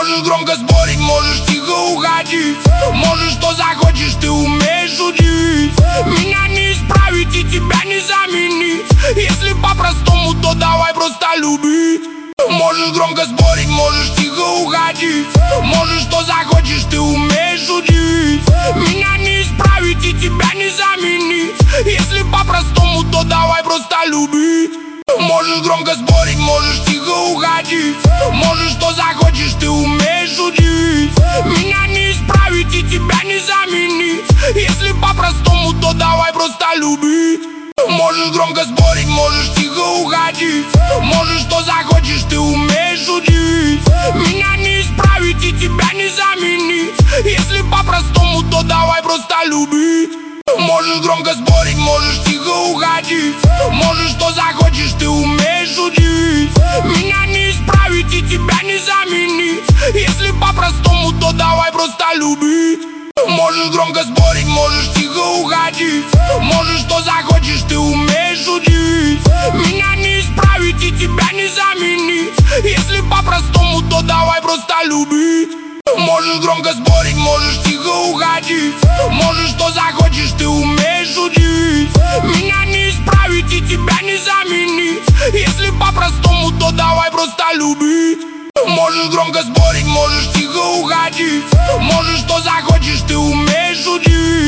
Можешь громко спорить, можешь тихо уходить, можешь что захочешь, ты умеешь удивить. Меня не исправить и тебя не заменить. Если по-простому, то давай просто любить. Можешь громко спорить, можешь тихо уходить, можешь что захочешь, ты умеешь удивить. Меня не исправить и тебя не заменить. Если по-простому, то давай просто любить. Можешь громко спорить, можешь тихо уходить, можешь что захочешь, ты умеешь удивить. Меня не исправить и тебя не заменить. Если по-простому, то давай просто любить. Можешь громко спорить, можешь тихо уходить, можешь что захочешь, ты умеешь удивить. Меня не исправить и тебя не заменить. Если по-простому, то давай просто любить. Можешь громко спорить, можешь тихо уходить, можешь что захочешь, ты умеешь удивить. Меня не исправить и тебя не заменить. Если по-простому, то давай просто любить. Можешь громко спорить, можешь тихо уходить, можешь что захочешь, ты умеешь удивить. Меня не исправить и тебя не заменить. Если по-простому, то давай просто любить. Можешь громко спорить, можешь тихо уходить, можешь что захочешь, ты умеешь удивить. Меня не исправить и тебя не заменить. Если по-простому, то давай просто любить. Можешь громко спорить, можешь тихо уходить, можешь что захочешь, ты умеешь удивить.